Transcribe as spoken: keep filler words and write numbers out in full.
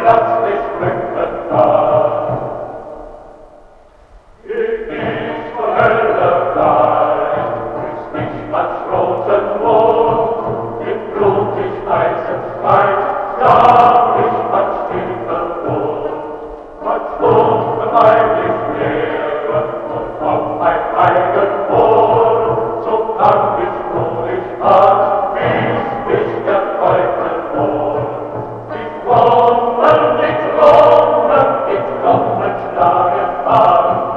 plötzlich Glück da. Ich ist von Hölle gleich, ist nicht als roten Mond, im blutig heißen Streit, da ich man Stiefel wohnt, man stumpfe heimlich Meere und auf ein eigen Wohl, so lang ich nur ich an, bis mich der Teufel wohl. Die Trommeln, die Trommeln, die Trommeln schlagen an,